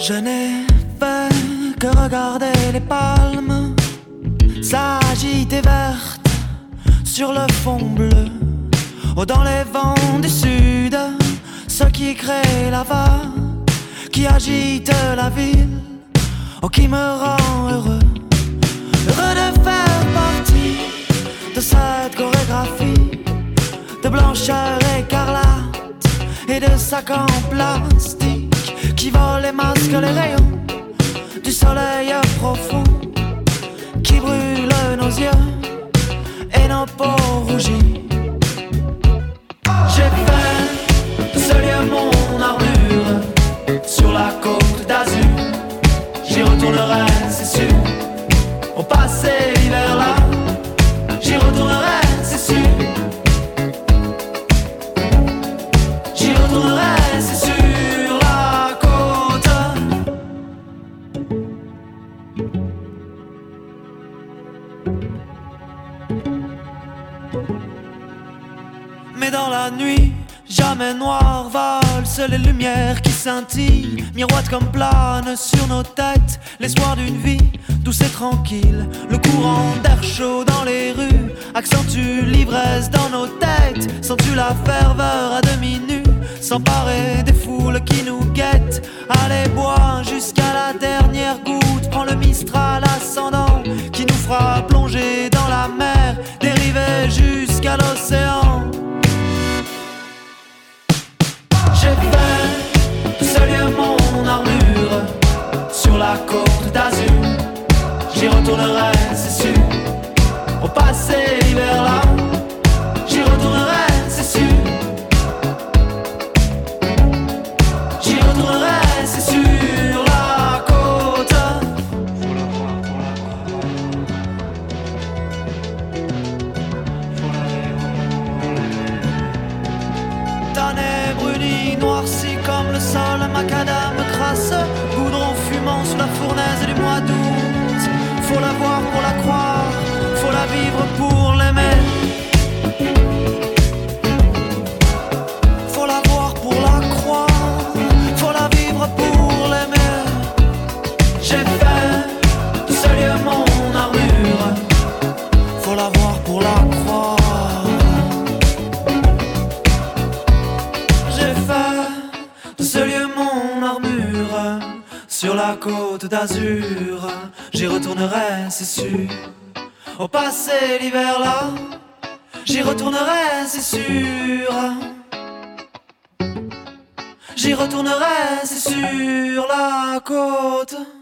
Je n'ai fait que regarder les palmes s'agiter vertes sur le fond bleu. Oh, dans les vents du sud, ce qui crée la vague, qui agite la ville, oh, qui me rend heureux. Heureux de faire partie de cette chorégraphie de blancheur écarlate et de sacs en plastique qui volent et masquent les rayons du soleil profond qui brûle nos yeux et nos peaux rougies. J'ai fait de ce lieu mon armure sur la côte d'Azur. J'y retournerai, c'est sûr. Au passé l'hiver là, j'y retournerai, c'est sûr. J'y retournerai, c'est sur la côte. Mais dans la nuit, jamais noir valse les lumières qui scintillent, miroitent comme planent sur nos têtes l'espoir d'une vie douce et tranquille. Le courant d'air chaud dans les rues accentue l'ivresse dans nos têtes. Sens-tu la ferveur à demi nue s'emparer des foules qui nous guettent? Allez, bois jusqu'à la dernière goutte, prends le Mistral ascendant qui nous fera plonger dans la mer, dériver jusqu'à l'océan. J'ai fait de ce lieu mon armure sur la côte d'Azur. J'y retournerai, c'est sûr. Au passé l'hiver là, j'y retournerai, c'est sûr. J'y retournerai, c'est sur la côte. Faut la voir pour la croire. Faut la vivre pour l'aimer. Tannée brunie, noircie comme le sol, macadam crasse, goudron fumant sous la fournaise du mois d'août. Faut la voir pour la croire, faut la vivre pour l'aimer. Faut la voir pour la croire, faut la vivre pour l'aimer. J'ai fait de ce lieu mon armure, faut la voir pour la croire. J'ai fait de ce lieu mon armure sur la côte d'Azur. J'y retournerai, c'est sûr. Au passé l'hiver là, j'y retournerai, c'est sûr. J'y retournerai, c'est sur la côte.